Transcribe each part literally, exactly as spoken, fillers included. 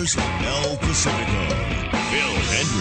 stars of El Pacifico, Phil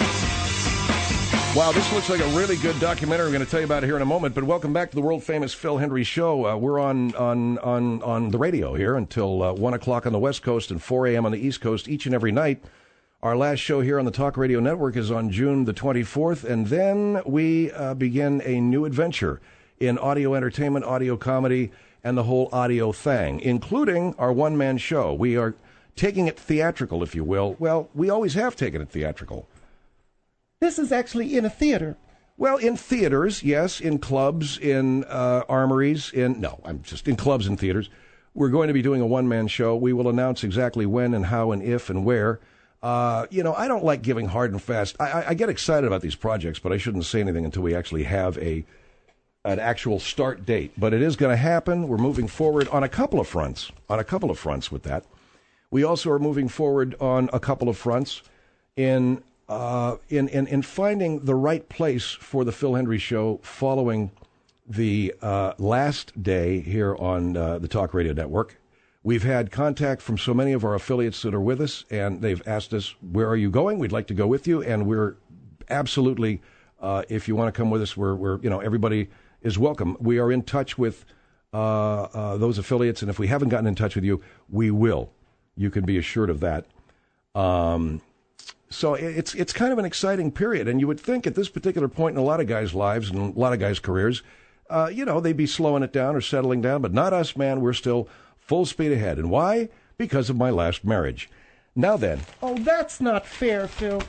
Hendrie. Wow, this looks like a really good documentary. I'm going to tell you about it here in a moment. But welcome back to the world-famous Phil Hendrie Show. Uh, we're on, on, on, on the radio here until uh, one o'clock on the West Coast and four a.m. on the East Coast each and every night. Our last show here on the Talk Radio Network is on June the twenty-fourth, and then we uh, begin a new adventure in audio entertainment, audio comedy, and the whole audio thing, including our one-man show. We are taking it theatrical, if you will. Well, we always have taken it theatrical. This is actually in a theater. Well, in theaters, yes, in clubs, in uh, armories, in, no, I'm just in clubs and theaters. We're going to be doing a one-man show. We will announce exactly when and how and if and where. Uh, you know, I don't like giving hard and fast. I, I, I get excited about these projects, but I shouldn't say anything until we actually have a an actual start date. But it is going to happen. We're moving forward on a couple of fronts, on a couple of fronts with that. We also are moving forward on a couple of fronts in uh, in, in, in finding the right place for the Phil Hendrie Show following the uh, last day here on uh, the Talk Radio Network. We've had contact from so many of our affiliates that are with us, and they've asked us, where are you going? We'd like to go with you, and we're absolutely, uh, if you want to come with us, we're, we're, you know, everybody is welcome. We are in touch with uh, uh, those affiliates, and if we haven't gotten in touch with you, we will. You can be assured of that. Um, so it's it's kind of an exciting period, and you would think at this particular point in a lot of guys' lives and a lot of guys' careers, uh, you know, they'd be slowing it down or settling down, but not us, man. We're still full speed ahead. And why? Because of my last marriage. Now then. Oh, that's not fair, Phil.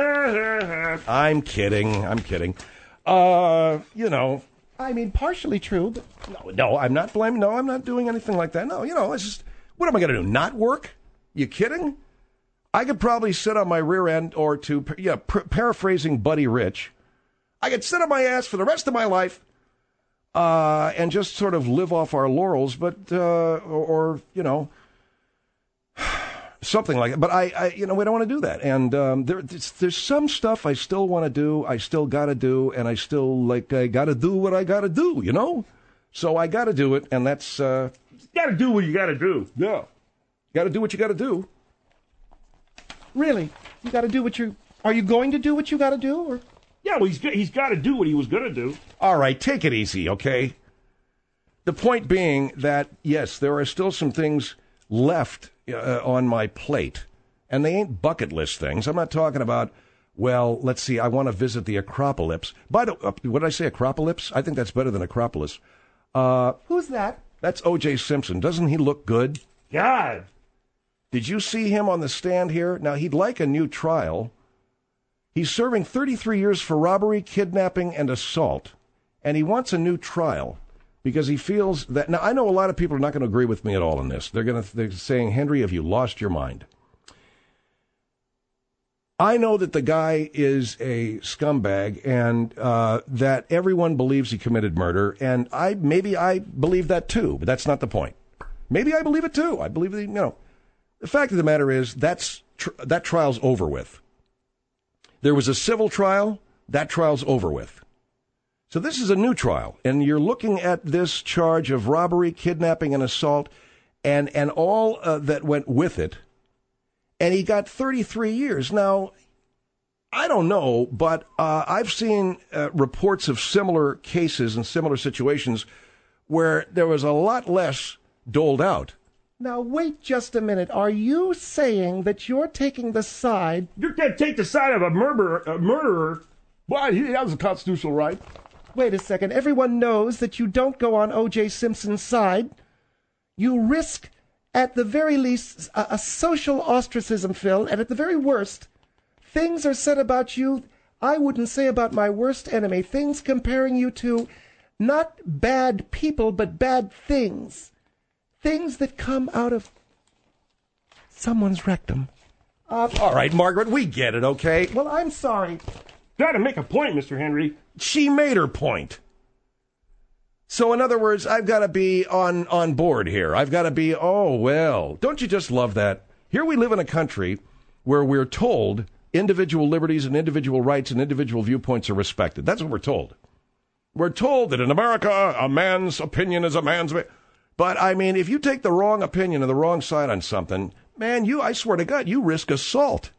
I'm kidding. I'm kidding. Uh, you know. I mean, partially true, but... No, no, I'm not blaming. No, I'm not doing anything like that. No, you know, it's just, what am I going to do? Not work? You kidding? I could probably sit on my rear end, or to, yeah, pr- paraphrasing Buddy Rich, I could sit on my ass for the rest of my life Uh, and just sort of live off our laurels, but, uh, or, or, you know, something like that. But I, I you know, we don't want to do that. And um, there, there's some stuff I still want to do, I still got to do, and I still, like, I got to do what I got to do, you know? So I got to do it, and that's... Uh, you got to do what you got to do. Yeah. Got to do what you got to do. Really? You got to do what you... Are you going to do what you got to do, or... Yeah, well, he's, he's got to do what he was going to do. All right, take it easy, okay? The point being that, yes, there are still some things left uh, on my plate, and they ain't bucket list things. I'm not talking about, well, let's see, I want to visit the Acropolis. By the uh, what did I say, Acropolis? I think that's better than Acropolis. Uh, Who's that? That's O J Simpson. Doesn't he look good? God. Did you see him on the stand here? Now, he'd like a new trial. He's serving thirty-three years for robbery, kidnapping, and assault, and he wants a new trial because he feels that... Now, I know a lot of people are not going to agree with me at all on this. They're going to they're saying, Hendrie, have you lost your mind? I know that the guy is a scumbag and uh, that everyone believes he committed murder, and I maybe I believe that too, but that's not the point. Maybe I believe it too. I believe that, you know... The fact of the matter is that's tr- that trial's over with. There was a civil trial. That trial's over with. So this is a new trial, and you're looking at this charge of robbery, kidnapping, and assault, and, and all uh, that went with it, and he got thirty-three years. Now, I don't know, but uh, I've seen uh, reports of similar cases and similar situations where there was a lot less doled out. Now, wait just a minute. Are you saying that you're taking the side... You can't take the side of a murderer. A murderer. Why, he has a constitutional right. Wait a second. Everyone knows that you don't go on O J Simpson's side. You risk, at the very least, a, a social ostracism, Phil, and at the very worst, things are said about you I wouldn't say about my worst enemy. Things comparing you to not bad people, but bad things. Things that come out of someone's rectum. Uh, all right, Margaret, we get it, okay? Well, I'm sorry. Got to make a point, Mister Hendrie. She made her point. So, in other words, I've got to be on, on board here. I've got to be, oh, well, don't you just love that? Here we live in a country where we're told individual liberties and individual rights and individual viewpoints are respected. That's what we're told. We're told that in America, a man's opinion is a man's... But, I mean, if you take the wrong opinion or the wrong side on something, man, you, I swear to God, you risk assault.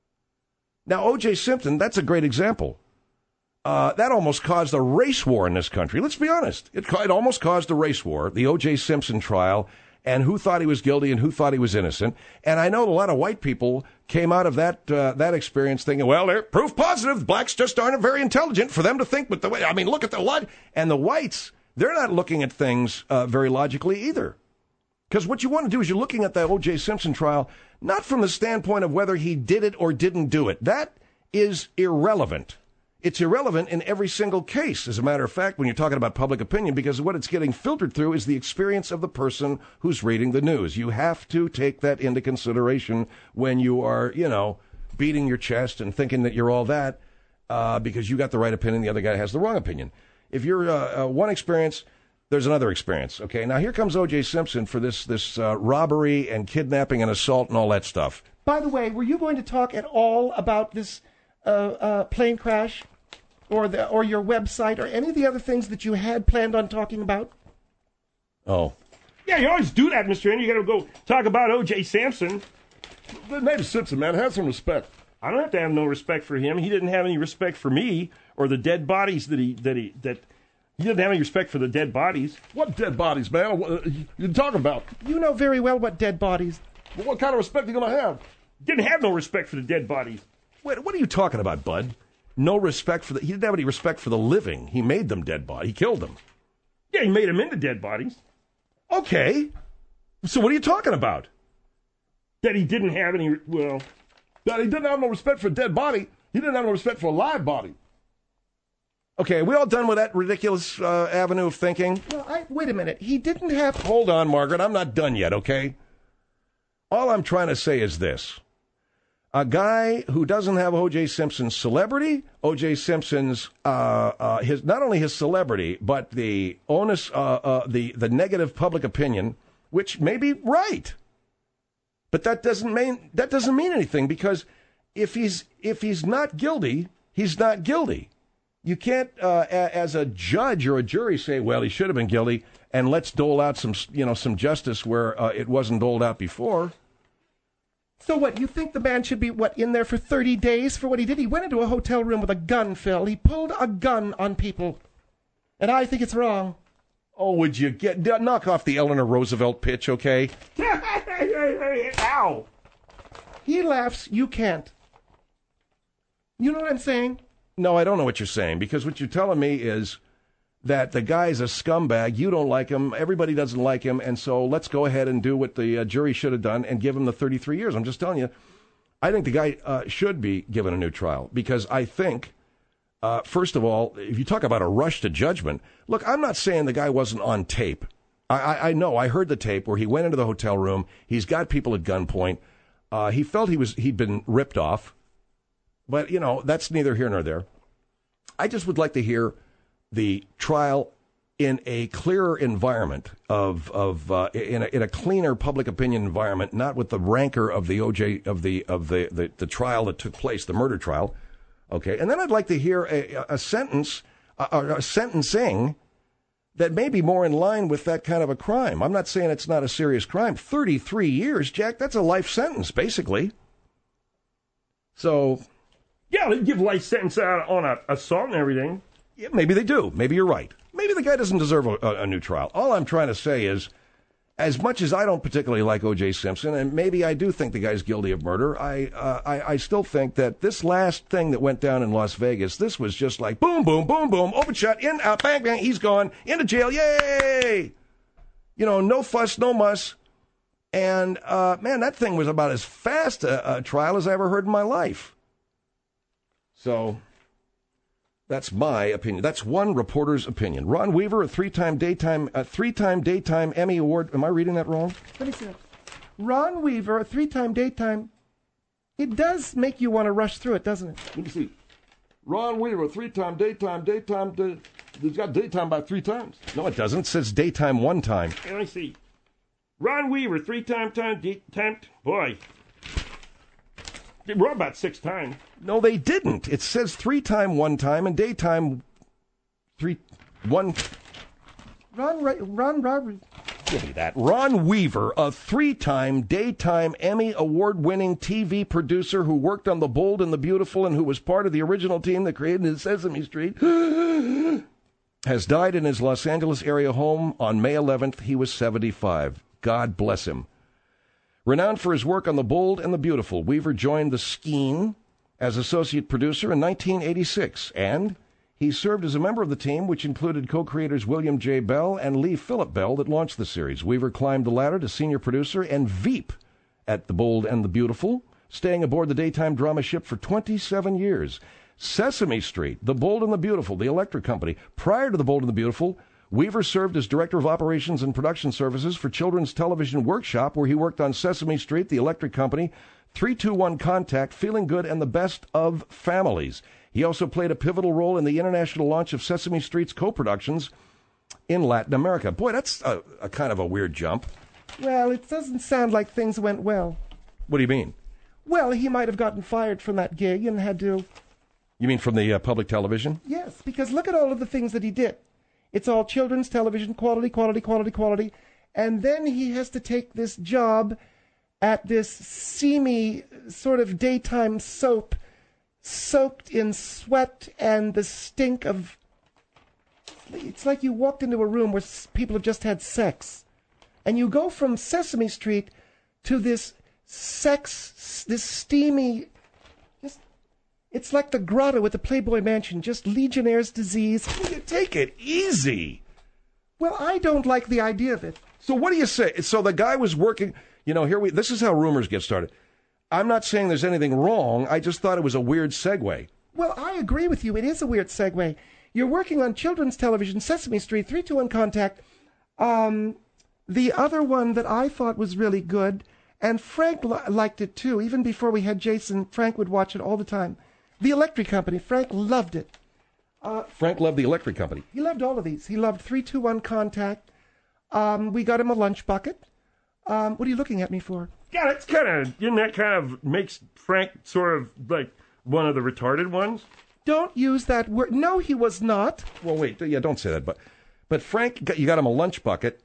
Now, O J. Simpson, that's a great example. Uh, that almost caused a race war in this country. Let's be honest. It, it almost caused a race war, the O J. Simpson trial, and who thought he was guilty and who thought he was innocent. And I know a lot of white people came out of that uh, that experience thinking, well, they're proof positive. Blacks just aren't very intelligent for them to think. But the way, I mean, look at the lot. And the whites, they're not looking at things uh, very logically either. Because what you want to do is you're looking at that O J. Simpson trial, not from the standpoint of whether he did it or didn't do it. That is irrelevant. It's irrelevant in every single case, as a matter of fact, when you're talking about public opinion, because what it's getting filtered through is the experience of the person who's reading the news. You have to take that into consideration when you are, you know, beating your chest and thinking that you're all that uh, because you got the right opinion, the other guy has the wrong opinion. If you're uh, uh, one experience, there's another experience. Okay, now here comes O J. Simpson for this, this uh, robbery and kidnapping and assault and all that stuff. By the way, were you going to talk at all about this uh, uh, plane crash? Or the or your website, or any of the other things that you had planned on talking about? Oh. Yeah, you always do that, Mister Henry. You got to go talk about O J. Simpson. The name is Simpson, man. Have some respect. I don't have to have no respect for him. He didn't have any respect for me or the dead bodies that he that he that he didn't have any respect for the dead bodies. What dead bodies, man? What you talking about? You know very well what dead bodies. Well, what kind of respect are you gonna have? Didn't have no respect for the dead bodies. Wait, what are you talking about, Bud? No respect for the... He didn't have any respect for the living. He made them dead bodies. He killed them. Yeah, he made them into dead bodies. Okay. So what are you talking about? That he didn't have any... Well... That he didn't have no respect for a dead body. He didn't have no respect for a live body. Okay, are we all done with that ridiculous uh, avenue of thinking? Well, I, wait a minute. He didn't have... Hold on, Margaret. I'm not done yet, okay? All I'm trying to say is this. A guy who doesn't have O J. Simpson's celebrity, O J. Simpson's uh, uh, his not only his celebrity, but the onus, uh, uh, the the negative public opinion, which may be right, but that doesn't mean that doesn't mean anything, because if he's if he's not guilty, he's not guilty. You can't, uh, a, as a judge or a jury, say, well, he should have been guilty, and let's dole out some you know some justice where uh, it wasn't doled out before. So what, you think the man should be, what, in there for thirty days for what he did? He went into a hotel room with a gun, Phil. He pulled a gun on people. And I think it's wrong. Oh, would you get... Knock off the Eleanor Roosevelt pitch, okay? Ow! He laughs, you can't. You know what I'm saying? No, I don't know what you're saying, because what you're telling me is that the guy's a scumbag, you don't like him, everybody doesn't like him, and so let's go ahead and do what the uh, jury should have done and give him the thirty-three years. I'm just telling you, I think the guy uh, should be given a new trial, because I think, uh, first of all, if you talk about a rush to judgment, look, I'm not saying the guy wasn't on tape. I, I, I know, I heard the tape where he went into the hotel room, he's got people at gunpoint, uh, he felt he was, he'd been ripped off, but, you know, that's neither here nor there. I just would like to hear the trial in a clearer environment of of uh, in a, in a cleaner public opinion environment, not with the rancor of the O J of the of the, the, the trial that took place, the murder trial. Okay, and then I'd like to hear a, a sentence, a, a sentencing that may be more in line with that kind of a crime. I'm not saying it's not a serious crime. thirty-three years, Jack. That's a life sentence, basically. So, yeah, they give life sentence out on a assault and everything. Yeah, maybe they do. Maybe you're right. Maybe the guy doesn't deserve a, a, a new trial. All I'm trying to say is, as much as I don't particularly like O J. Simpson, and maybe I do think the guy's guilty of murder, I, uh, I I still think that this last thing that went down in Las Vegas, this was just like boom, boom, boom, boom, open shut, in, out, bang, bang, he's gone, into jail, yay! You know, no fuss, no muss. And, uh, man, that thing was about as fast a, a trial as I ever heard in my life. So... that's my opinion. That's one reporter's opinion. Ron Weaver, a three-time daytime, a three-time daytime Emmy Award. Am I reading that wrong? Let me see that. Ron Weaver, a three-time daytime. It does make you want to rush through it, doesn't it? Let me see. Ron Weaver, three-time, daytime, daytime. Day, he's got daytime by three times. No, it doesn't. It says daytime one time. Let me see. Ron Weaver, three-time, time, daytime. Boy, they were about six times. No, they didn't. It says three-time one time and daytime three one. Ron, Ron Robert. Give me that. Ron Weaver, a three-time daytime Emmy award-winning T V producer who worked on The Bold and the Beautiful and who was part of the original team that created Sesame Street, has died in his Los Angeles area home on May eleventh. He was seventy-five. God bless him. Renowned for his work on The Bold and the Beautiful, Weaver joined the Skeen as associate producer in nineteen eighty-six, and he served as a member of the team, which included co-creators William J. Bell and Lee Phillip Bell, that launched the series. Weaver climbed the ladder to senior producer and Veep at The Bold and the Beautiful, staying aboard the daytime drama ship for twenty-seven years. Sesame Street, The Bold and the Beautiful, The Electric Company. Prior to The Bold and the Beautiful, Weaver served as Director of Operations and Production Services for Children's Television Workshop, where he worked on Sesame Street, The Electric Company, three two one Contact, Feeling Good, and The Best of Families. He also played a pivotal role in the international launch of Sesame Street's co-productions in Latin America. Boy, that's a, a kind of a weird jump. Well, it doesn't sound like things went well. What do you mean? Well, he might have gotten fired from that gig and had to... You mean from the uh, public television? Yes, because look at all of the things that he did. It's all children's television, quality, quality, quality, quality. And then he has to take this job at this seamy sort of daytime soap, soaked in sweat and the stink of... It's like you walked into a room where people have just had sex. And you go from Sesame Street to this sex, this steamy... Just, it's like the grotto at the Playboy Mansion, just Legionnaire's disease. You take it easy. Well, I don't like the idea of it. So what do you say? So the guy was working... You know, here we... This is how rumors get started. I'm not saying there's anything wrong. I just thought it was a weird segue. Well, I agree with you. It is a weird segue. You're working on children's television, Sesame Street, three two one Contact. Um, the other one that I thought was really good, and Frank li- liked it too. Even before we had Jason, Frank would watch it all the time. The Electric Company. Frank loved it. Uh, Frank loved The Electric Company. He loved all of these. He loved three two one Contact. Um, we got him a lunch bucket. Um, what are you looking at me for? Yeah, that's kind of, isn't that kind of makes Frank sort of like one of the retarded ones? Don't use that word. No, he was not. Well, wait, yeah, don't say that. But, but Frank, you got him a lunch bucket.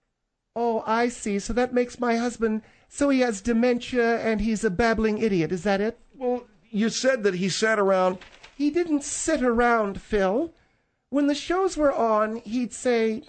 Oh, I see. So that makes my husband, so he has dementia and he's a babbling idiot. Is that it? Well, you said that he sat around. He didn't sit around, Phil. When the shows were on, he'd say...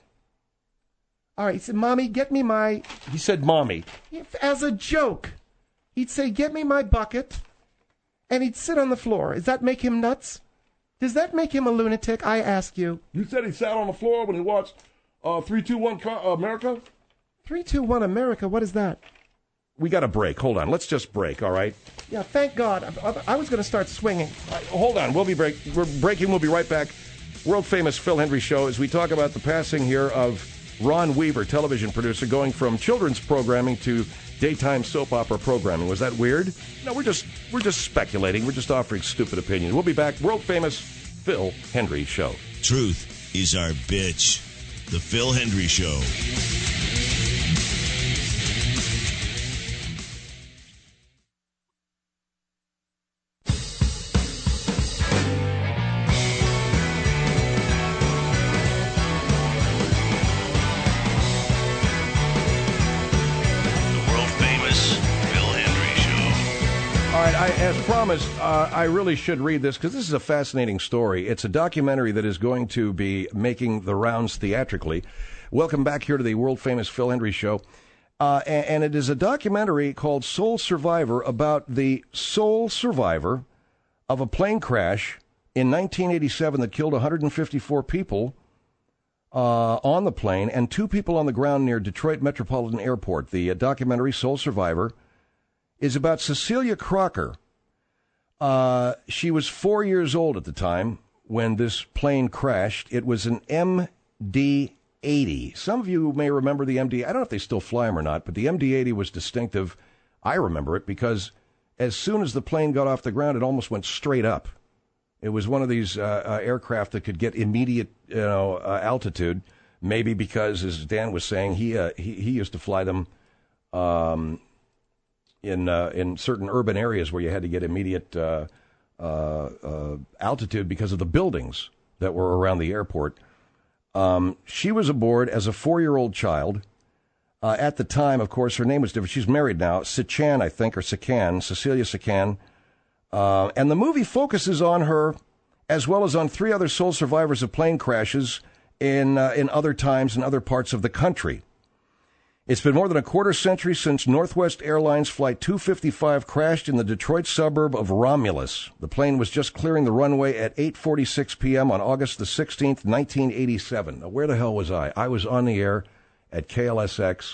All right, he said, Mommy, get me my... He said, Mommy. As a joke. He'd say, get me my bucket, and he'd sit on the floor. Does that make him nuts? Does that make him a lunatic? I ask you. You said he sat on the floor when he watched uh, three two one Co- America? three two one America, what is that? We got a break. Hold on. Let's just break, all right? Yeah, thank God. I, I was going to start swinging. Right, hold on. We'll be break. We're breaking. We'll be right back. World-famous Phil Hendrie Show as we talk about the passing here of Ron Weaver, television producer, going from children's programming to daytime soap opera programming. Was that weird? No, we're just we're just speculating. We're just offering stupid opinions. We'll be back. World-famous Phil Hendrie Show. Truth is our bitch. The Phil Hendrie Show. As promised, uh, I really should read this because this is a fascinating story. It's a documentary that is going to be making the rounds theatrically. Welcome back here to the world-famous Phil Hendrie Show. Uh, and, and it is a documentary called Sole Survivor about the sole survivor of a plane crash in nineteen eighty-seven that killed one hundred fifty-four people uh, on the plane and two people on the ground near Detroit Metropolitan Airport. The uh, documentary, Sole Survivor, is about Cecilia Crocker. Uh, she was four years old at the time when this plane crashed. It was an M D eighty. Some of you may remember the M D. I don't know if they still fly them or not, but the M D eighty was distinctive. I remember it because as soon as the plane got off the ground, it almost went straight up. It was one of these uh, uh, aircraft that could get immediate, you know, uh, altitude. Maybe because, as Dan was saying, he uh, he, he used to fly them. Um, in uh, in certain urban areas where you had to get immediate uh, uh, uh, altitude because of the buildings that were around the airport. Um, she was aboard as a four-year-old child. Uh, at the time, of course, her name was different. She's married now. Sichan, I think, or Sican, Cecilia Sican. Uh, and the movie focuses on her as well as on three other sole survivors of plane crashes in uh, in other times in other parts of the country. It's been more than a quarter century since Northwest Airlines Flight two fifty-five crashed in the Detroit suburb of Romulus. The plane was just clearing the runway at eight forty-six p.m. on August the sixteenth, nineteen eighty-seven. Now, where the hell was I? I was on the air at K L S X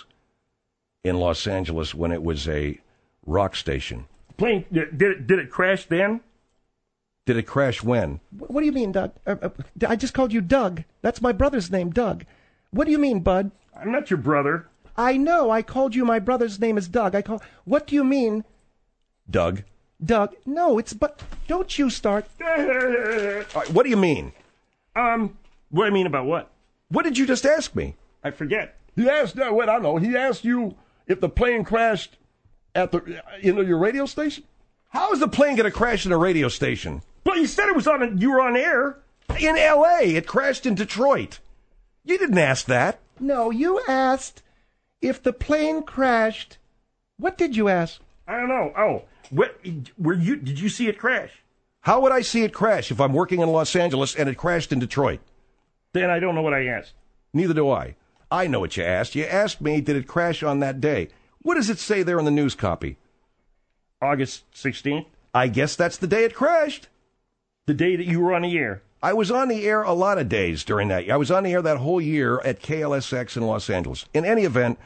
in Los Angeles when it was a rock station. Plane, did it, did it crash then? Did it crash when? What do you mean, Doug? Uh, uh, I just called you Doug. That's my brother's name, Doug. What do you mean, Bud? I'm not your brother. I know. I called you my brother's name is Doug. I call. What do you mean, Doug? Doug? No, it's but. Don't you start. All right, what do you mean? Um, what do I mean about what? What did you just ask me? I forget. He asked, uh, wait, I know. He asked you if the plane crashed at the, you know, your radio station? How is the plane going to crash in a radio station? But you said it was on, a, you were on air. In L A. It crashed in Detroit. You didn't ask that. No, you asked if the plane crashed. What did you ask? I don't know. Oh, what, were you, did you see it crash? How would I see it crash if I'm working in Los Angeles and it crashed in Detroit? Then I don't know what I asked. Neither do I. I know what you asked. You asked me, did it crash on that day? What does it say there in the news copy? August sixteenth? I guess that's the day it crashed. The day that you were on the air. I was on the air a lot of days during that. I was on the air that whole year at K L S X in Los Angeles. In any event,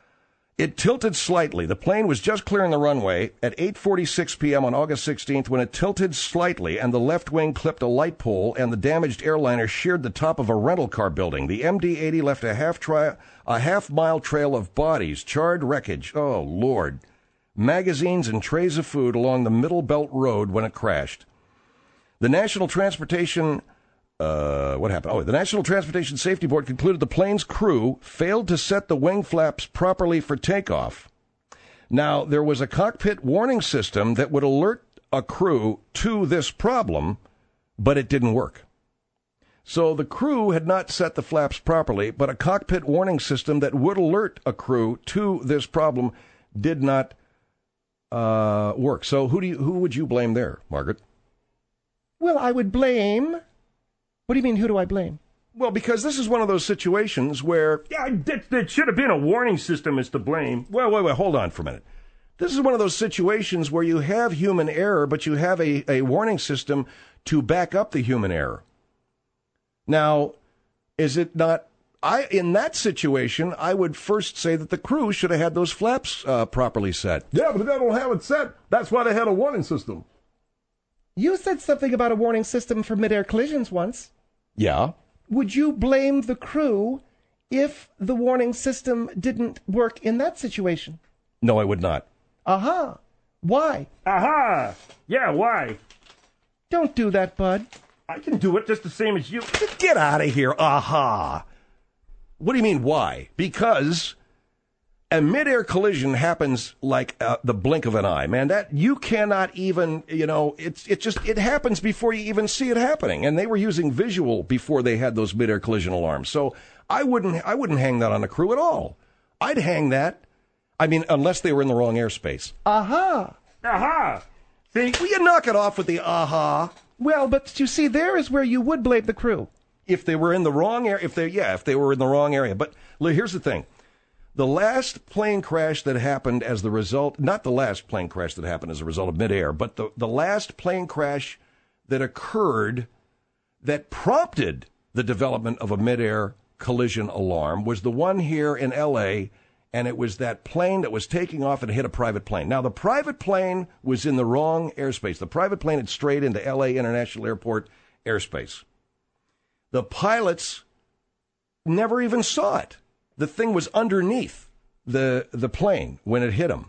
it tilted slightly. The plane was just clearing the runway at eight forty-six p.m. on August sixteenth when it tilted slightly and the left wing clipped a light pole and the damaged airliner sheared the top of a rental car building. The M D eighty left a half tri- a half mile trail of bodies, charred wreckage. Oh, Lord. Magazines and trays of food along the Middle Belt Road when it crashed. The National Transportation Uh, what happened? Oh, the National Transportation Safety Board concluded the plane's crew failed to set the wing flaps properly for takeoff. Now, there was a cockpit warning system that would alert a crew to this problem, but it didn't work. So the crew had not set the flaps properly, but a cockpit warning system that would alert a crew to this problem did not uh, work. So who do you, who would you blame there, Margaret? Well, I would blame... What do you mean, who do I blame? Well, because this is one of those situations where... Yeah, that, that should have been a warning system is to blame. Well, wait, wait, hold on for a minute. This is one of those situations where you have human error, but you have a, a warning system to back up the human error. Now, is it not... I in that situation, I would first say that the crew should have had those flaps uh, properly set. Yeah, but if they don't have it set, that's why they had a warning system. You said something about a warning system for mid-air collisions once. Yeah. Would you blame the crew if the warning system didn't work in that situation? No, I would not. Aha. Why? Aha. Yeah, why? Don't do that, Bud. I can do it just the same as you. Get out of here. Aha. What do you mean, why? Because a mid-air collision happens like uh, the blink of an eye, man. That you cannot even, you know, it's it just it happens before you even see it happening. And they were using visual before they had those mid-air collision alarms. So I wouldn't I wouldn't hang that on the crew at all. I'd hang that. I mean, unless they were in the wrong airspace. Aha. Aha. See, will you knock it off with the aha? Well, but you see, there is where you would blame the crew. If they were in the wrong area, if they yeah, if they were in the wrong area. But here's the thing. The last plane crash that happened as the result, not the last plane crash that happened as a result of midair, but the, the last plane crash that occurred that prompted the development of a midair collision alarm was the one here in L A, and it was that plane that was taking off and hit a private plane. Now, the private plane was in the wrong airspace. The private plane had strayed into L A International Airport airspace. The pilots never even saw it. The thing was underneath the the plane when it hit him.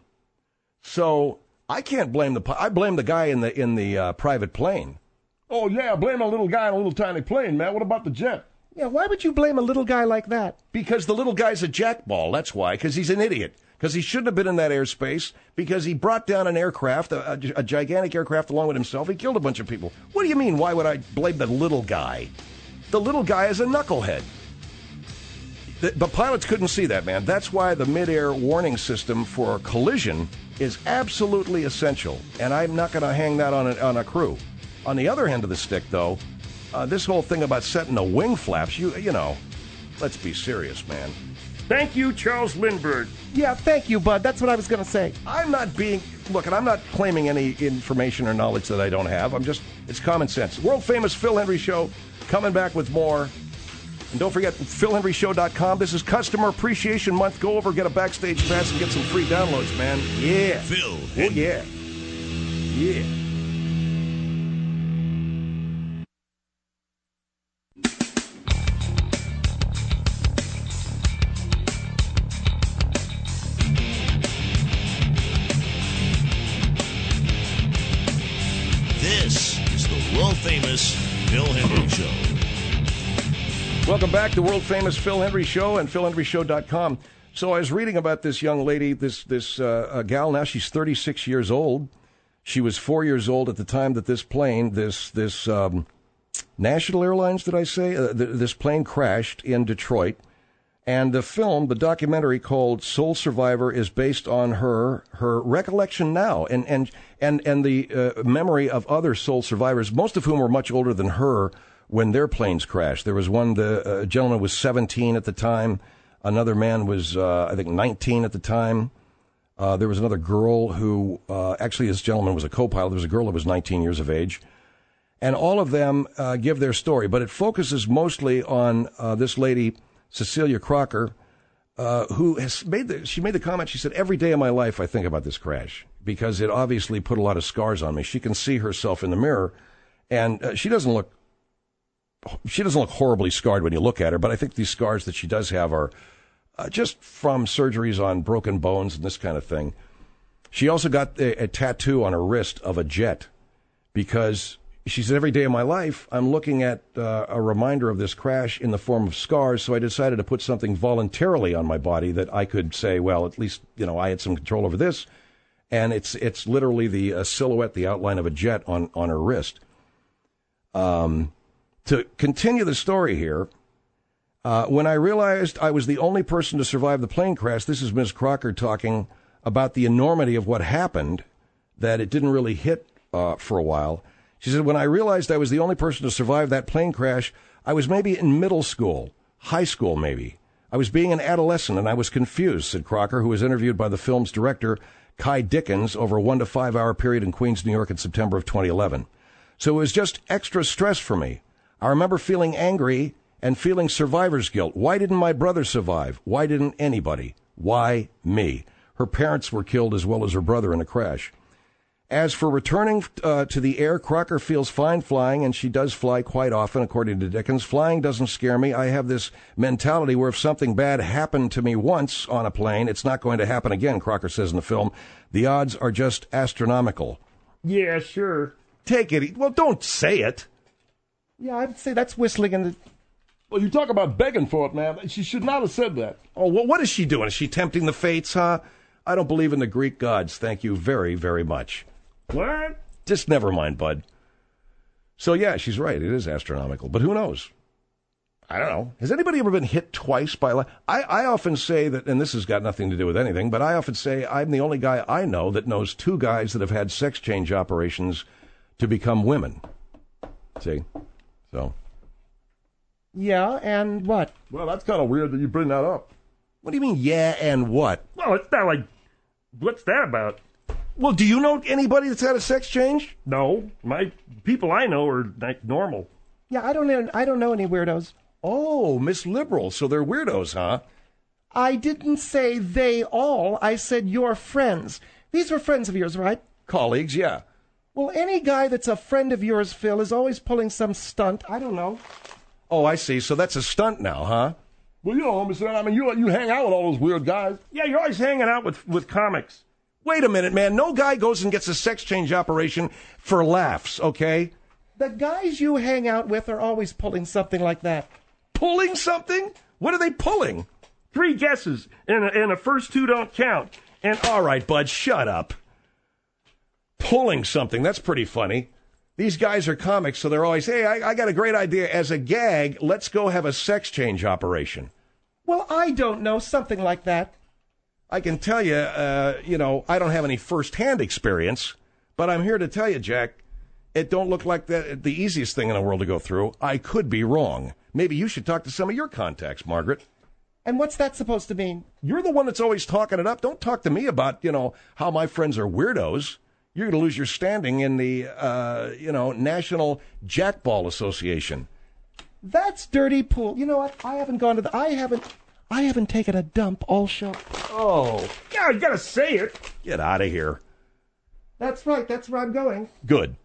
So I can't blame the I blame the guy in the in the uh, private plane. Oh yeah, blame a little guy in a little tiny plane, man. What about the jet? Yeah, why would you blame a little guy like that? Because the little guy's a jackball. That's why. Because he's an idiot. Because he shouldn't have been in that airspace. Because he brought down an aircraft, a, a, a gigantic aircraft, along with himself. He killed a bunch of people. What do you mean? Why would I blame the little guy? The little guy is a knucklehead. The, the pilots couldn't see that, man. That's why the mid-air warning system for collision is absolutely essential, and I'm not going to hang that on a, on a crew. On the other end of the stick, though, uh, this whole thing about setting the wing flaps, you you know, let's be serious, man. Thank you, Charles Lindbergh. Yeah, thank you, Bud. That's what I was going to say. I'm not being, look, and I'm not claiming any information or knowledge that I don't have. I'm just, it's common sense. World-famous Phil Hendrie Show, coming back with more. And don't forget, phil hendrie show dot com. This is Customer Appreciation Month. Go over, get a backstage pass, and get some free downloads, man. Yeah. Phil. Oh, yeah. Yeah. This is the world-famous Phil Hendrie Show. Welcome back to world-famous Phil Hendrie Show and phil hendrie show dot com. So I was reading about this young lady, this this uh, a gal. Now she's thirty-six years old. She was four years old at the time that this plane, this this um, National Airlines, did I say? Uh, th- this plane crashed in Detroit. And the film, the documentary called Soul Survivor, is based on her her recollection now and and and and the uh, memory of other soul survivors, most of whom were much older than her when their planes crashed. There was one, the uh, gentleman was seventeen at the time. Another man was, uh, I think, nineteen at the time. Uh, there was another girl who, uh, actually, this gentleman was a co-pilot. There was a girl that was nineteen years of age. And all of them uh, give their story, but it focuses mostly on uh, this lady, Cecilia Crocker, uh, who has made the, she made the comment, she said, every day of my life I think about this crash because it obviously put a lot of scars on me. She can see herself in the mirror, and uh, she doesn't look She doesn't look horribly scarred when you look at her, but I think these scars that she does have are uh, just from surgeries on broken bones and this kind of thing. She also got a, a tattoo on her wrist of a jet because she said, every day of my life, I'm looking at uh, a reminder of this crash in the form of scars, so I decided to put something voluntarily on my body that I could say, well, at least, you know, I had some control over this. And it's it's literally the uh, silhouette, the outline of a jet on, on her wrist. Um... To continue the story here, uh, when I realized I was the only person to survive the plane crash, this is Miz Crocker talking about the enormity of what happened, that it didn't really hit uh, for a while. She said, when I realized I was the only person to survive that plane crash, I was maybe in middle school, high school maybe. I was being an adolescent and I was confused, said Crocker, who was interviewed by the film's director, Kai Dickens, over a one to five hour period in Queens, New York in September of twenty eleven. So it was just extra stress for me. I remember feeling angry and feeling survivor's guilt. Why didn't my brother survive? Why didn't anybody? Why me? Her parents were killed as well as her brother in a crash. As for returning uh, to the air, Crocker feels fine flying, and she does fly quite often, according to Dickens. Flying doesn't scare me. I have this mentality where if something bad happened to me once on a plane, it's not going to happen again, Crocker says in the film. The odds are just astronomical. Yeah, sure. Take it. Well, don't say it. Yeah, I'd say that's whistling in the... Well, you talk about begging for it, man. She should not have said that. Oh, well, what is she doing? Is she tempting the fates, huh? I don't believe in the Greek gods. Thank you very, very much. What? Just never mind, bud. So, yeah, she's right. It is astronomical. But who knows? I don't know. Has anybody ever been hit twice by... Li- I, I often say that, and this has got nothing to do with anything, but I often say I'm the only guy I know that knows two guys that have had sex change operations to become women. See? So, Yeah, and what? Well, that's kind of weird that you bring that up. what do you mean, yeah, and what? Well, it's not like, what's that about? Well, do you know anybody that's had a sex change? No, my people I know are like normal. Yeah, I don't know, I don't know any weirdos. Oh, Miss Liberal, so they're weirdos, huh? I didn't say they all. I said your friends. These were friends of yours, right? Colleagues, yeah. Well, any guy that's a friend of yours, Phil, is always pulling some stunt. I don't know. Oh, I see. So that's a stunt now, huh? Well, you know, Mister I mean, you you hang out with all those weird guys. Yeah, you're always hanging out with, with comics. Wait a minute, man. No guy goes and gets a sex change operation for laughs, okay? The guys you hang out with are always pulling something like that. Pulling something? What are they pulling? Three guesses, and, and the first two don't count. And all right, bud, shut up. Pulling something, that's pretty funny. These guys are comics, so they're always, hey, I, I got a great idea. As a gag, let's go have a sex change operation. Well, I don't know, something like that. I can tell you, uh, you know, I don't have any first-hand experience, but I'm here to tell you, Jack, it don't look like the, the easiest thing in the world to go through. I could be wrong. Maybe you should talk to some of your contacts, Margaret. And what's that supposed to mean? You're the one that's always talking it up. Don't talk to me about, you know, how my friends are weirdos. You're going to lose your standing in the, uh, you know, National Jackball Association. That's dirty pool. You know what? I haven't gone to the... I haven't... I haven't taken a dump all show. Oh, yeah, you gotta say it. Get out of here. That's right. That's where I'm going. Good.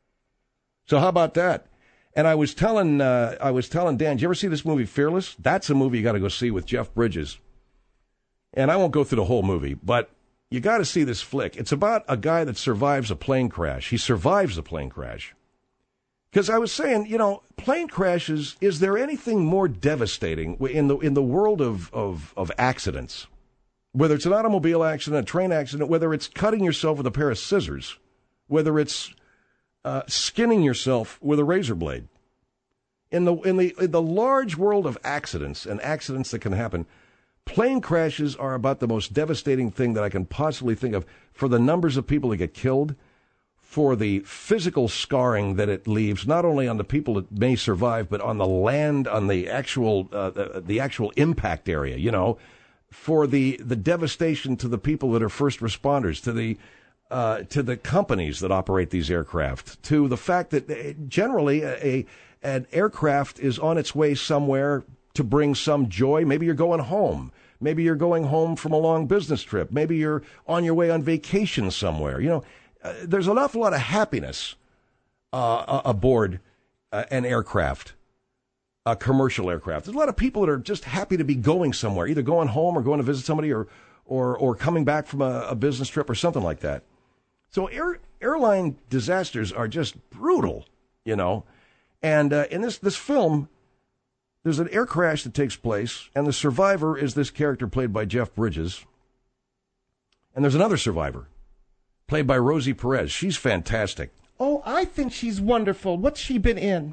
So how about that? And I was telling, uh, I was telling Dan, did you ever see this movie Fearless? That's a movie you got to go see with Jeff Bridges. And I won't go through the whole movie, but you got to see this flick. It's about a guy that survives a plane crash. He survives the plane crash. Because I was saying, you know, plane crashes, is there anything more devastating in the in the world of, of, of accidents? Whether it's an automobile accident, a train accident, whether it's cutting yourself with a pair of scissors, whether it's uh, skinning yourself with a razor blade. In the in the in the large world of accidents and accidents that can happen, plane crashes are about the most devastating thing that I can possibly think of for the numbers of people that get killed, for the physical scarring that it leaves, not only on the people that may survive, but on the land, on the actual uh, the, the actual impact area, you know, for the, the devastation to the people that are first responders, to the uh, to the companies that operate these aircraft, to the fact that generally a, a an aircraft is on its way somewhere to bring some joy. Maybe you're going home. Maybe you're going home from a long business trip. Maybe you're on your way on vacation somewhere. You know, uh, there's an awful lot of happiness uh, aboard uh, an aircraft, a commercial aircraft. There's a lot of people that are just happy to be going somewhere, either going home or going to visit somebody or or, or coming back from a, a business trip or something like that. So air, airline disasters are just brutal, you know. And uh, in this, this film, there's an air crash that takes place, and the survivor is this character played by Jeff Bridges. And there's another survivor, played by Rosie Perez. She's fantastic. Oh, I think she's wonderful. What's she been in?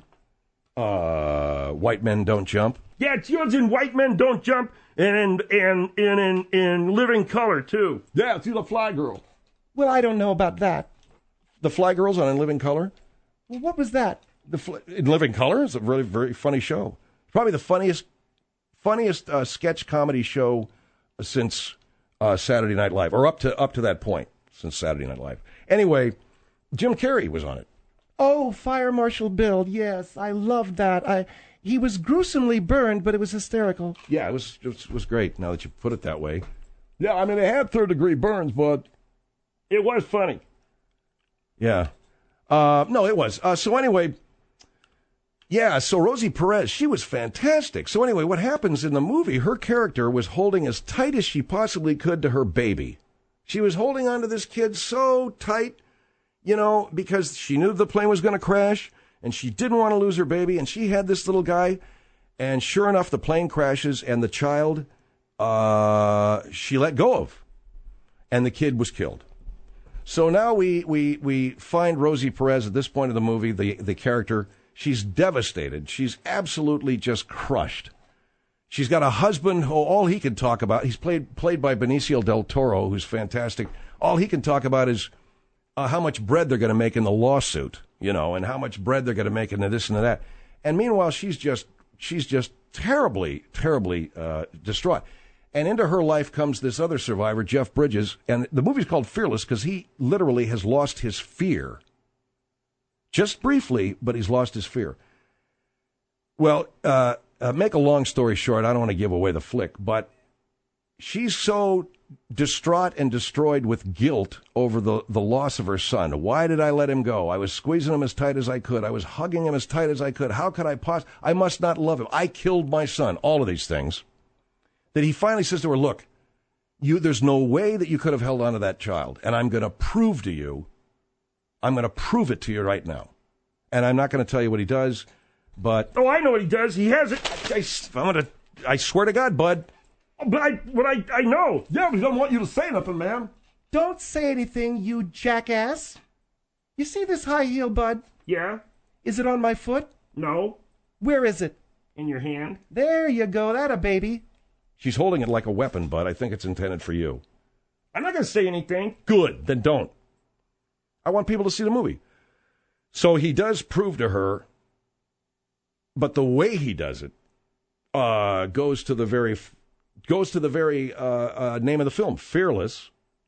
Uh, White Men Don't Jump. Yeah, she was in White Men Don't Jump and in and in, in, in Living Color, too. Yeah, she's a fly girl. Well, I don't know about that. The Fly Girls on In Living Color? Well, what was that? The Fl- In Living Color is a really, very funny show. Probably the funniest, funniest uh, sketch comedy show since uh, Saturday Night Live, or up to up to that point since Saturday Night Live. Anyway, Jim Carrey was on it. Oh, Fire Marshal Bill. Yes, I loved that. I he was gruesomely burned, but it was hysterical. Yeah, it was it was, it was great. Now that you put it that way. Yeah, I mean they had third degree burns, but it was funny. Yeah, uh, no, it was. Uh, so anyway. Yeah, so Rosie Perez, she was fantastic. So anyway, what happens in the movie, her character was holding as tight as she possibly could to her baby. She was holding on to this kid so tight, you know, because she knew the plane was going to crash, and she didn't want to lose her baby, and she had this little guy, and sure enough, the plane crashes, and the child, uh, she let go of, and the kid was killed. So now we, we, we find Rosie Perez at this point of the movie, the, the character. She's devastated. She's absolutely just crushed. She's got a husband who all he can talk about, he's played played by Benicio del Toro, who's fantastic. All he can talk about is uh, how much bread they're going to make in the lawsuit, you know, and how much bread they're going to make in this and that. And meanwhile, she's just she's just terribly, terribly uh, distraught. And into her life comes this other survivor, Jeff Bridges, and the movie's called Fearless because he literally has lost his fear. Just briefly, but he's lost his fear. Well, uh, uh, make a long story short, I don't want to give away the flick, but she's so distraught and destroyed with guilt over the, the loss of her son. Why did I let him go? I was squeezing him as tight as I could. I was hugging him as tight as I could. How could I possibly? I must not love him. I killed my son. All of these things. That he finally says to her, look, you, there's no way that you could have held on to that child, and I'm going to prove to you I'm going to prove it to you right now. And I'm not going to tell you what he does, but... Oh, I know what he does. He has it. I, I'm going to... I swear to God, bud. But I... What I... I know. Yeah, but he doesn't want you to say nothing, man. Don't say anything, you jackass. You see this high heel, bud? Yeah? Is it on my foot? No. Where is it? In your hand. There you go. That a baby. She's holding it like a weapon, Bud. I think it's intended for you. I'm not going to say anything. Good, then don't. I want people to see the movie. So he does prove to her, but the way he does it uh, goes to the very goes to the very uh, uh, name of the film, Fearless.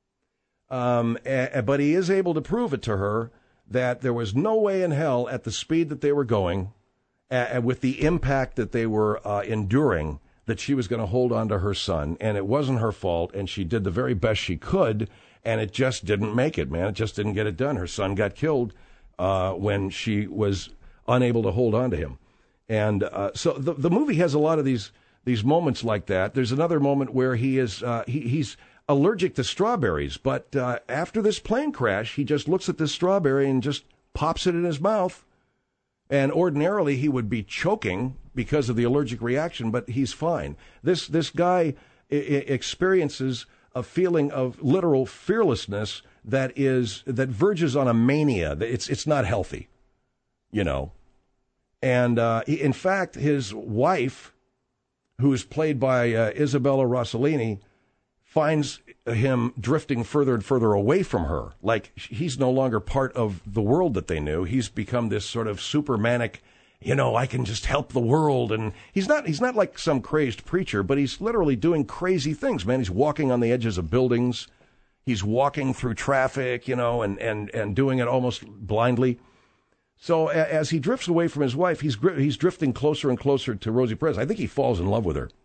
Um, a, but he is able to prove it to her that there was no way in hell, at the speed that they were going, and with the impact that they were uh, enduring, that she was going to hold on to her son, and it wasn't her fault, and she did the very best she could, and it just didn't make it, man. It just didn't get it done. Her son got killed uh, when she was unable to hold on to him. And uh, so the the movie has a lot of these these moments like that. There's another moment where he is uh, he, he's allergic to strawberries, but uh, after this plane crash, he just looks at this strawberry and just pops it in his mouth. And ordinarily he would be choking because of the allergic reaction, but he's fine. This this guy I- I experiences a feeling of literal fearlessness that is that verges on a mania. It's it's not healthy, you know. And uh, he, in fact, his wife, who is played by uh, Isabella Rossellini, finds him drifting further and further away from her. Like he's no longer part of the world that they knew. He's become this sort of supermanic, you know, I can just help the world. And he's not he's not like some crazed preacher, but he's literally doing crazy things, man. He's walking on the edges of buildings. He's walking through traffic, you know, and, and, and doing it almost blindly. So as he drifts away from his wife, he's he's drifting closer and closer to Rosie Perez. I think he falls in love with her.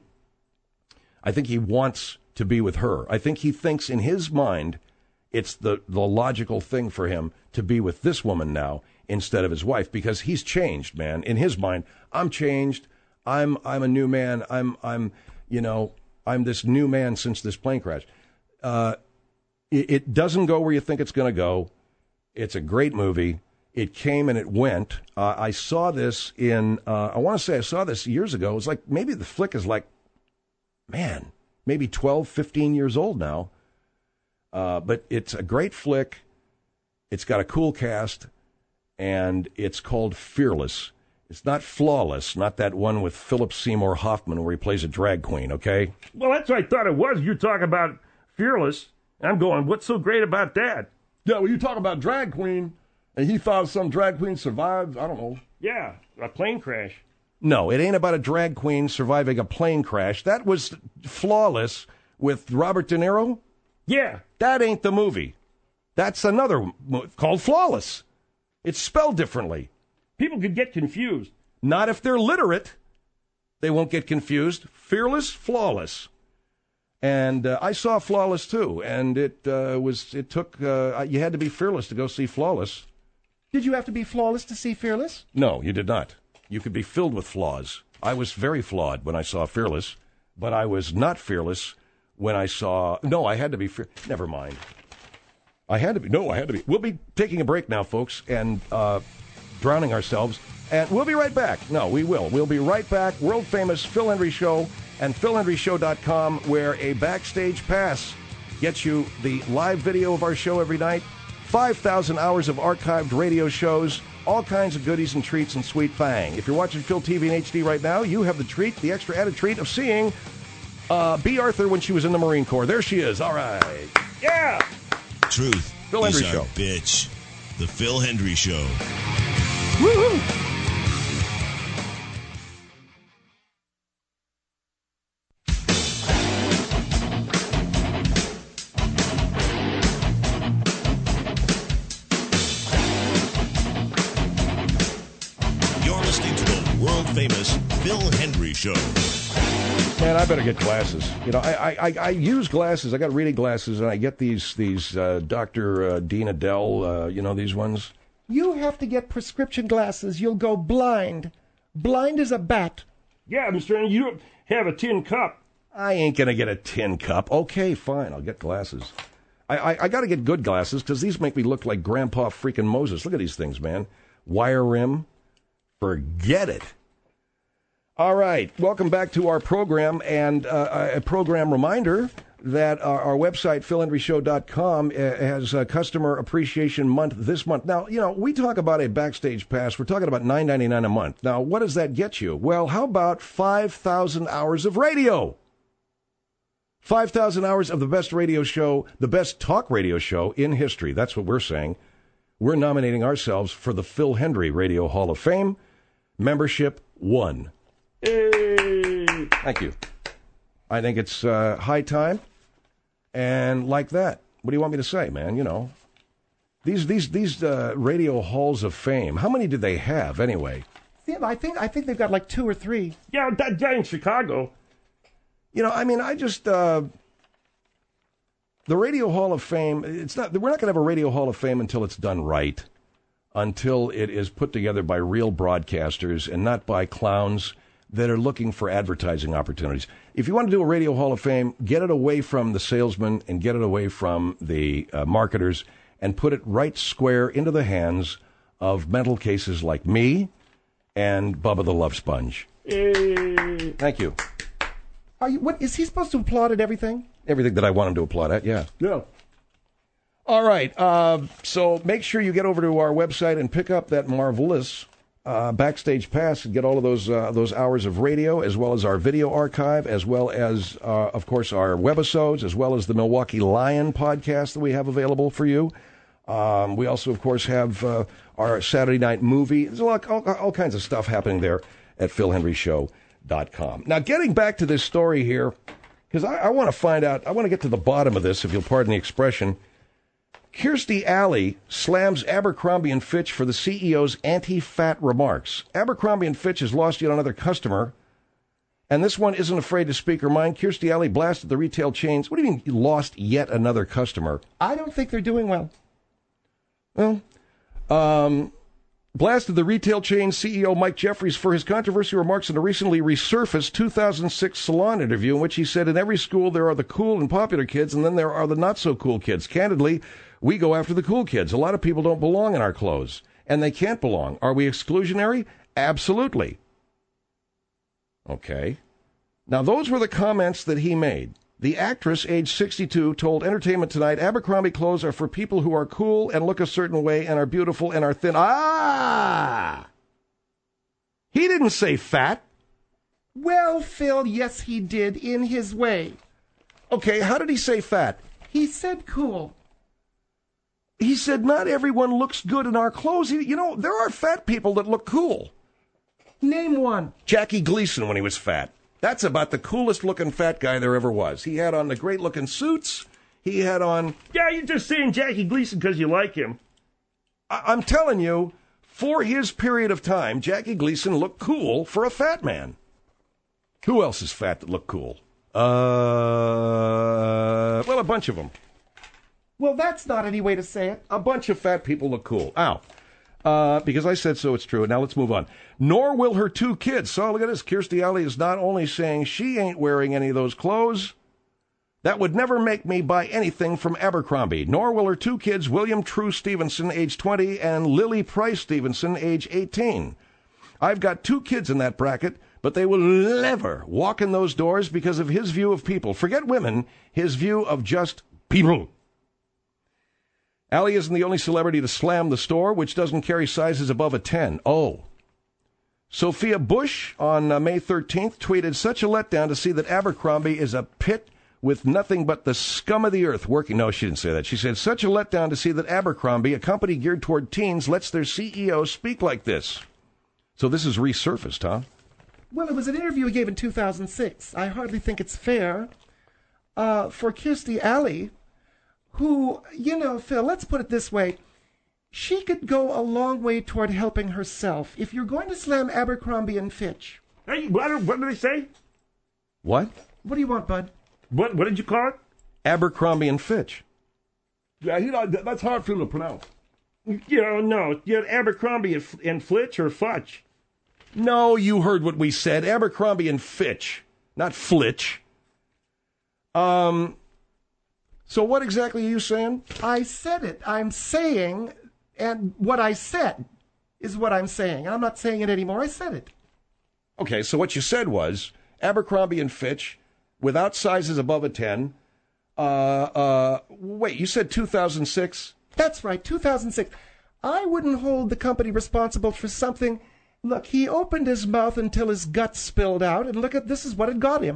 I think he wants to be with her. I think he thinks in his mind it's the, the logical thing for him to be with this woman now instead of his wife, because he's changed, man. In his mind, I'm changed. I'm I'm a new man. I'm I'm you know I'm this new man since this plane crash. Uh, it, it doesn't go where you think it's going to go. It's a great movie. It came and it went. Uh, I saw this in, uh, I want to say I saw this years ago. It was like, maybe the flick is like, man, maybe twelve, fifteen years old now. Uh, but it's a great flick. It's got a cool cast, and it's called Fearless. It's not Flawless, not that one with Philip Seymour Hoffman where he plays a drag queen, okay? Well, that's what I thought it was. You're talking about Fearless. I'm going, what's so great about that? Yeah, well, you talk about drag queen, and he thought some drag queen survived. I don't know. Yeah, a plane crash. No, it ain't about a drag queen surviving a plane crash. That was Flawless with Robert De Niro. Yeah. That ain't the movie. That's another movie called Flawless. It's spelled differently. People could get confused. Not if they're literate. They won't get confused. Fearless, Flawless. And uh, I saw Flawless too, and it uh, was it took uh, you had to be fearless to go see Flawless. Did you have to be flawless to see Fearless? No, you did not. You could be filled with flaws. I was very flawed when I saw Fearless, but I was not fearless when I saw... No, I had to be... Fear- Never mind. I had to be... No, I had to be... We'll be taking a break now, folks, and uh, drowning ourselves. And we'll be right back. No, we will. We'll be right back. World-famous Phil Hendrie Show and phil hendrie show dot com, where a backstage pass gets you the live video of our show every night, five thousand hours of archived radio shows, all kinds of goodies and treats and sweet fang. If you're watching Phil T V in H D right now, you have the treat, the extra added treat of seeing uh, B. Arthur when she was in the Marine Corps. There she is. All right. Yeah. Truth Phil is Hendrie our Show. bitch. The Phil Hendrie Show. Woo-hoo. Famous Phil Hendrie Show. Man, I better get glasses. You know, I I, I use glasses. I got reading glasses, and I get these these uh, Doctor Uh, Dean Adele. Uh, you know these ones. You have to get prescription glasses. You'll go blind. Blind as a bat. Yeah, Mister Anderson, you don't have a tin cup. I ain't gonna get a tin cup. Okay, fine. I'll get glasses. I I, I got to get good glasses because these make me look like Grandpa freaking Moses. Look at these things, man. Wire rim. Forget it. All right, welcome back to our program, and uh, a program reminder that our, our website, phil hendrie show dot com, uh, has a Customer Appreciation Month this month. Now, you know, we talk about a backstage pass. We're talking about nine ninety-nine a month. Now, what does that get you? Well, how about five thousand hours of radio? five thousand hours of the best radio show, the best talk radio show in history. That's what we're saying. We're nominating ourselves for the Phil Hendrie Radio Hall of Fame. Membership one. Hey. Thank you. I think it's uh, high time. And like that, what do you want me to say, man? You know, these these these uh, radio halls of fame. How many do they have anyway? Yeah, I think I think they've got like two or three. Yeah, that guy in Chicago. You know, I mean, I just uh, the Radio Hall of Fame. It's not. We're not going to have a Radio Hall of Fame until it's done right, until it is put together by real broadcasters and not by clowns that are looking for advertising opportunities. If you want to do a Radio Hall of Fame, get it away from the salesmen and get it away from the uh, marketers and put it right square into the hands of mental cases like me and Bubba the Love Sponge. Hey. Thank you. Are you? What is he supposed to applaud at everything? Everything that I want him to applaud at, yeah. Yeah. All right, uh, so make sure you get over to our website and pick up that marvelous uh, Backstage Pass and get all of those uh, those hours of radio, as well as our video archive, as well as, uh, of course, our webisodes, as well as the Milwaukee Lion podcast that we have available for you. Um, we also, of course, have uh, our Saturday night movie. There's a lot, all, all kinds of stuff happening there at phil hendrie show dot com. Now, getting back to this story here, because I, I want to find out, I want to get to the bottom of this, if you'll pardon the expression. Kirstie Alley slams Abercrombie and Fitch for the C E O's anti-fat remarks. Abercrombie and Fitch has lost yet another customer, and this one isn't afraid to speak her mind. Kirstie Alley blasted the retail chains. What do you mean lost yet another customer? I don't think they're doing well. Well, um, blasted the retail chain C E O Mike Jeffries for his controversial remarks in a recently resurfaced two thousand six Salon interview in which he said, in every school there are the cool and popular kids, and then there are the not-so-cool kids. Candidly, we go after the cool kids. A lot of people don't belong in our clothes, and they can't belong. Are we exclusionary? Absolutely. Okay. Now, those were the comments that he made. The actress, age sixty-two, told Entertainment Tonight, Abercrombie clothes are for people who are cool and look a certain way and are beautiful and are thin. Ah! He didn't say fat. Well, Phil, yes, he did, in his way. Okay, how did he say fat? He said cool. He said not everyone looks good in our clothes. He, you know, there are fat people that look cool. Name one. Jackie Gleason when he was fat. That's about the coolest-looking fat guy there ever was. He had on the great-looking suits. He had on... Yeah, you're just saying Jackie Gleason because you like him. I- I'm telling you, for his period of time, Jackie Gleason looked cool for a fat man. Who else is fat that looked cool? Uh, well, a bunch of them. Well, that's not any way to say it. A bunch of fat people look cool. Ow. Uh, because I said so, it's true. Now let's move on. Nor will her two kids. So look at this. Kirstie Alley is not only saying she ain't wearing any of those clothes. That would never make me buy anything from Abercrombie. Nor will her two kids, William True Stevenson, age twenty, and Lily Price Stevenson, age eighteen. I've got two kids in that bracket, but they will never walk in those doors because of his view of people. Forget women, his view of just people. Alley isn't the only celebrity to slam the store, which doesn't carry sizes above a ten. Oh. Sophia Bush on uh, May thirteenth tweeted, such a letdown to see that Abercrombie is a pit with nothing but the scum of the earth working. No, she didn't say that. She said, such a letdown to see that Abercrombie, a company geared toward teens, lets their C E O speak like this. So this is resurfaced, huh? Well, it was an interview he gave in two thousand six. I hardly think it's fair uh, for Kirstie Alley, who, you know, Phil, let's put it this way. She could go a long way toward helping herself. If you're going to slam Abercrombie and Fitch. Hey, what, what did they say? What? What do you want, bud? What What did you call it? Abercrombie and Fitch. Yeah, he, that's hard for him to pronounce. You know, no. You had Abercrombie and, and Flitch or Futch. No, you heard what we said. Abercrombie and Fitch, not Flitch. Um... So what exactly are you saying? I said it. I'm saying, and what I said is what I'm saying. I'm not saying it anymore. I said it. Okay, so what you said was Abercrombie and Fitch, without sizes above a ten. Uh, uh, wait, you said two thousand six? That's right, two thousand six. I wouldn't hold the company responsible for something. Look, he opened his mouth until his guts spilled out, and look at this is what it got him.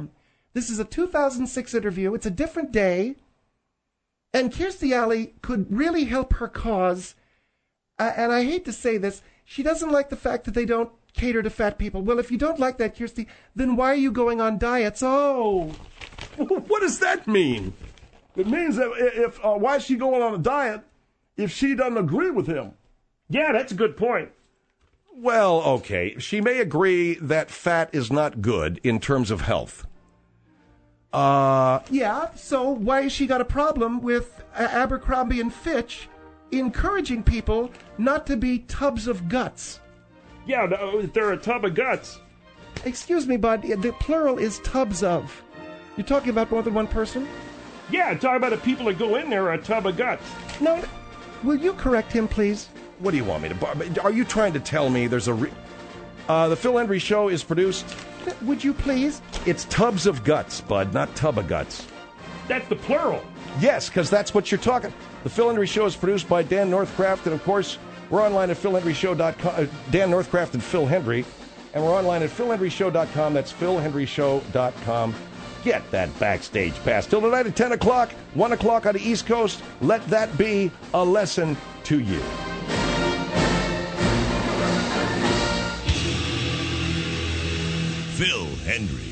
This is a two thousand six interview. It's a different day. And Kirstie Alley could really help her cause. Uh, and I hate to say this, she doesn't like the fact that they don't cater to fat people. Well, if you don't like that, Kirstie, then why are you going on diets? Oh. What does that mean? It means that if uh, why is she going on a diet if she doesn't agree with him? Yeah, that's a good point. Well, okay. She may agree that fat is not good in terms of health. Uh, yeah, so why has she got a problem with uh, Abercrombie and Fitch encouraging people not to be tubs of guts? Yeah, they're a tub of guts. Excuse me, bud, the plural is tubs of. You're talking about more than one person? Yeah, talking about the people that go in there are a tub of guts. No, will you correct him, please? What do you want me to... Are you trying to tell me there's a... Re- uh, the Phil Hendrie Show is produced... Would you please? It's tubs of guts, bud, not tub of guts. That's the plural. Yes, because that's what you're talking. The Phil Hendrie Show is produced by Dan Northcraft, and of course, we're online at phil hendrie show dot com. Uh, Dan Northcraft and Phil Hendrie, and we're online at phil hendrie show dot com. That's phil hendrie show dot com. Get that backstage pass. Till tonight at ten o'clock, one o'clock on the East Coast. Let that be a lesson to you. Phil Hendrie.